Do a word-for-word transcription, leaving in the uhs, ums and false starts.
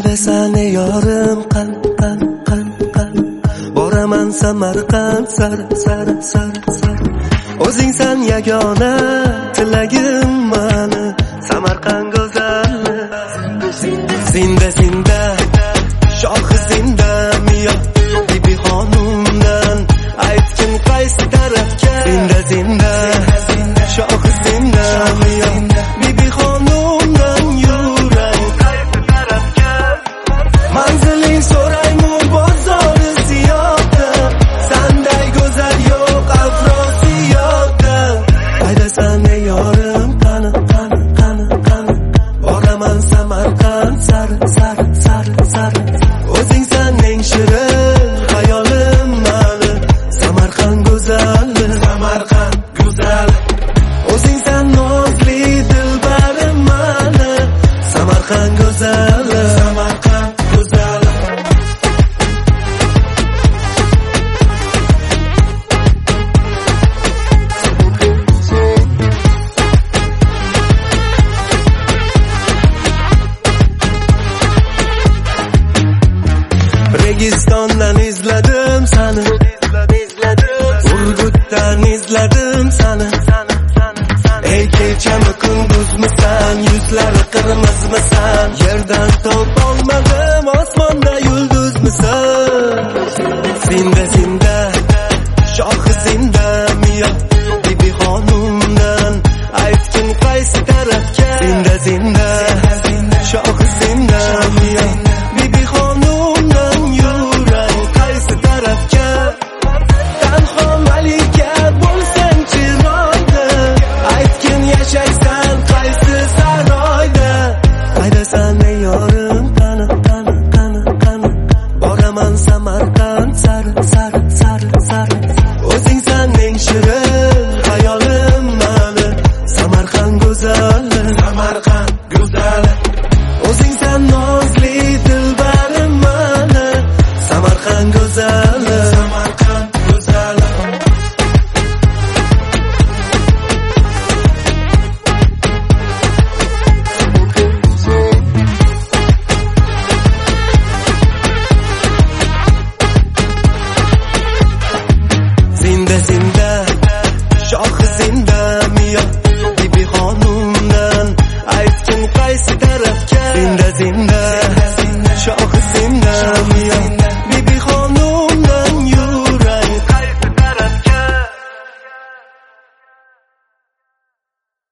Qaydasan ey yorim, qan qan qan qan boraman Samarqand sari sari sari sari o'zingsan yagona tilagim mani Samarqand go'zali zinda zinda shohi zinda miyo bibi xonumdan aytgin qaysi tarafga zinda zinda shohi zinda miyo bibi xonumdan yuray qaysi tarafga manziling so'raymu bozori ziyoda sanday go'zal yo'q Afrosiyoda qaydasan ey yorim qani qani qani qani boraman Samarqand sari sari sari sari o'zingsan eng shirin xayolim mani Samarqand go'zali Samarqand go'zali o'zingsan nozli dilbarim mani Samarqand go'zali Samarqand go'zali Registondan izladim sani Urgutdan izladim sani Ey kechami kunduzmisan yuzlari qirmizmisan yerdan topolmadim osmonda yulduzmisan zinda zinda shohi zinda miyo bibi xonumdan aytgin qaysi tarafga zinda zinda shohi zinda miyo bibi xonumdan yuray qaysi tarafga tanho malika bo'lsang chiroyda aytgin yashaysan qaysi saroyda qaydasan ey yorim qani qani qani qani boraman Samarqand sari sari sari sari o'zingsan eng shirin xayolim mani Samarqand go'zali Samarqand go'zali